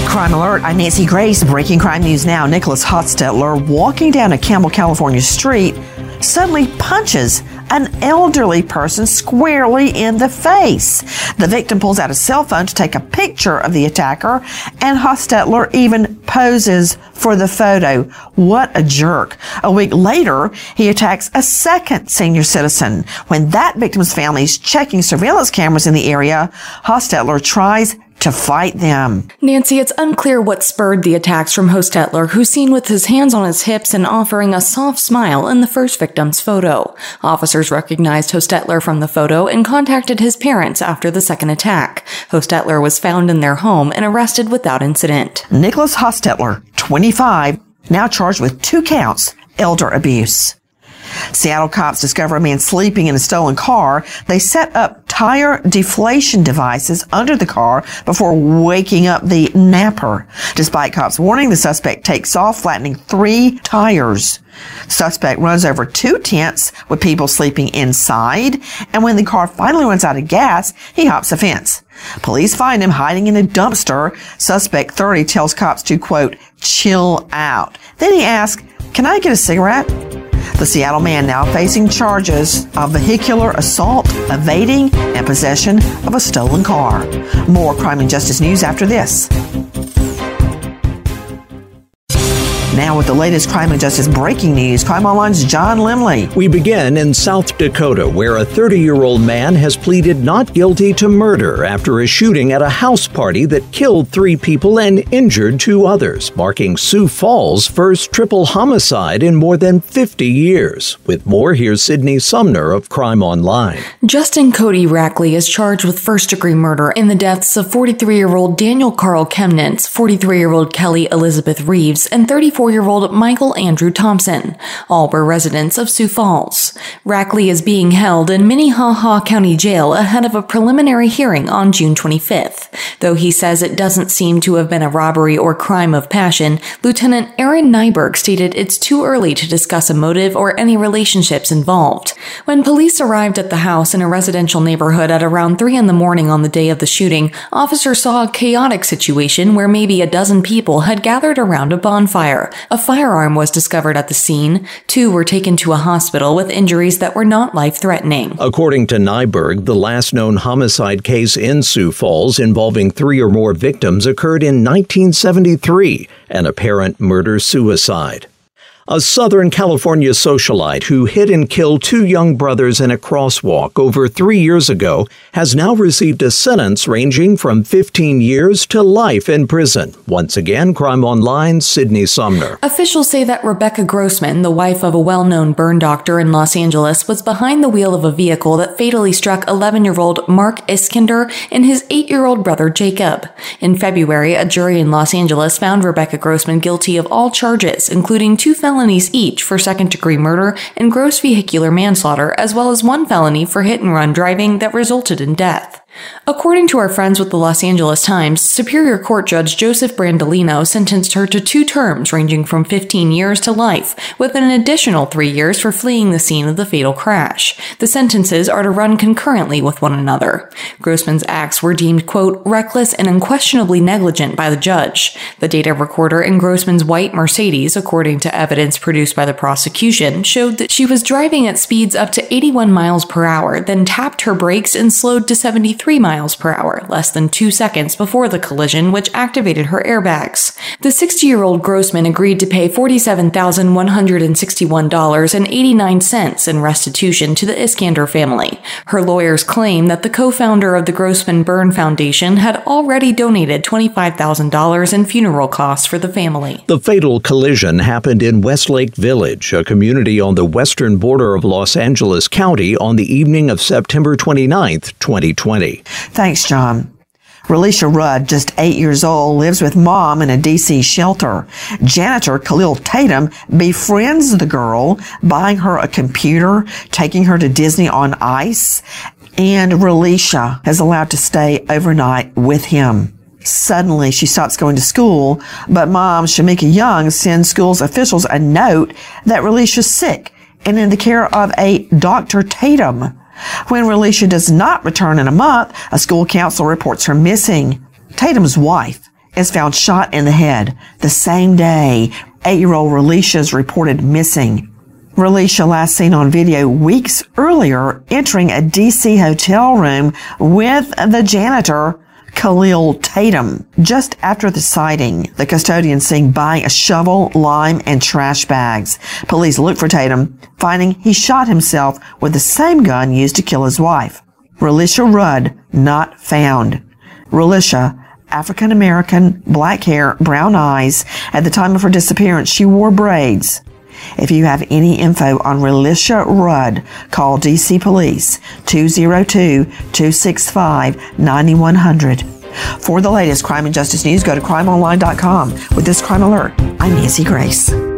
Crime Alert, I'm Nancy Grace. Breaking crime news now. Nicholas Hostetler, walking down a Campbell, California street, suddenly punches an elderly person squarely in the face. The victim pulls out a cell phone to take a picture of the attacker, and Hostetler even poses for the photo. What a jerk. A week later, he attacks a second senior citizen. When that victim's family is checking surveillance cameras in the area, Hostetler tries to fight them. Nancy, it's unclear what spurred the attacks from Hostetler, who's seen with his hands on his hips and offering a soft smile in the first victim's photo. Officers recognized Hostetler from the photo and contacted his parents after the second attack. Hostetler was found in their home and arrested without incident. Nicholas Hostetler, 25, now charged with 2 counts, elder abuse. Seattle cops discover a man sleeping in a stolen car. They set up tire deflation devices under the car before waking up the napper. Despite cops' warning, the suspect takes off, flattening 3 tires. Suspect runs over 2 tents with people sleeping inside, and when the car finally runs out of gas, he hops a fence. Police find him hiding in a dumpster. Suspect 30 tells cops to, quote, chill out. Then he asks, "Can I get a cigarette?" The Seattle man now facing charges of vehicular assault, evading, and possession of a stolen car. More crime and justice news after this. Now with the latest crime and justice breaking news, Crime Online's John Limley. We begin in South Dakota, where a 30-year-old man has pleaded not guilty to murder after a shooting at a house party that killed 3 people and injured 2 others, marking Sioux Falls' first triple homicide in more than 50 years. With more, here's Sydney Sumner of Crime Online. Justin Cody Rackley is charged with first-degree murder in the deaths of 43-year-old Daniel Carl Chemnitz, 43-year-old Kelly Elizabeth Reeves, and 34-year-old Michael Andrew Thompson. All were residents of Sioux Falls. Rackley is being held in Minnehaha County Jail ahead of a preliminary hearing on June 25th. Though he says it doesn't seem to have been a robbery or crime of passion, Lieutenant Aaron Nyberg stated it's too early to discuss a motive or any relationships involved. When police arrived at the house in a residential neighborhood at around 3 a.m. on the day of the shooting, officers saw a chaotic situation where maybe a dozen people had gathered around a bonfire. A firearm was discovered at the scene. 2 were taken to a hospital with injuries that were not life-threatening. According to Nyberg, the last known homicide case in Sioux Falls involving 3 or more victims occurred in 1973, an apparent murder-suicide. A Southern California socialite who hit and killed 2 young brothers in a crosswalk over 3 years ago has now received a sentence ranging from 15 years to life in prison. Once again, Crime Online's Sydney Sumner. Officials say that Rebecca Grossman, the wife of a well-known burn doctor in Los Angeles, was behind the wheel of a vehicle that fatally struck 11-year-old Mark Iskander and his 8-year-old brother Jacob. In February, a jury in Los Angeles found Rebecca Grossman guilty of all charges, including 2 felonies each for second-degree murder and gross vehicular manslaughter, as well as 1 felony for hit-and-run driving that resulted in death. According to our friends with the Los Angeles Times, Superior Court Judge Joseph Brandolino sentenced her to 2 terms ranging from 15 years to life, with an additional 3 years for fleeing the scene of the fatal crash. The sentences are to run concurrently with one another. Grossman's acts were deemed, quote, reckless and unquestionably negligent by the judge. The data recorder in Grossman's white Mercedes, according to evidence produced by the prosecution, showed that she was driving at speeds up to 81 miles per hour, then tapped her brakes and slowed to 73 miles per hour, less than 2 seconds before the collision, which activated her airbags. The 60-year-old Grossman agreed to pay $47,161.89 in restitution to the Iskander family. Her lawyers claim that the co-founder of the Grossman Burn Foundation had already donated $25,000 in funeral costs for the family. The fatal collision happened in Westlake Village, a community on the western border of Los Angeles County, on the evening of September 29, 2020. Thanks, John. Relisha Rudd, just 8 years old, lives with mom in a D.C. shelter. Janitor Khalil Tatum befriends the girl, buying her a computer, taking her to Disney on Ice, and Relisha is allowed to stay overnight with him. Suddenly, she stops going to school, but mom, Shamika Young, sends school's officials a note that Relisha's sick and in the care of a Dr. Tatum. When Relisha does not return in a month, a school counselor reports her missing. Tatum's wife is found shot in the head. The same day, 8-year-old Relisha is reported missing. Relisha last seen on video weeks earlier entering a D.C. hotel room with the janitor, Khalil Tatum. Just after the sighting, the custodian seen buying a shovel, lime, and trash bags. Police looked for Tatum, finding he shot himself with the same gun used to kill his wife. Relisha Rudd not found. Relisha, African American, black hair, brown eyes. At the time of her disappearance, she wore braids. If you have any info on Relisha Rudd, call D.C. Police 202-265-9100. For the latest crime and justice news, go to crimeonline.com. With this crime alert, I'm Nancy Grace.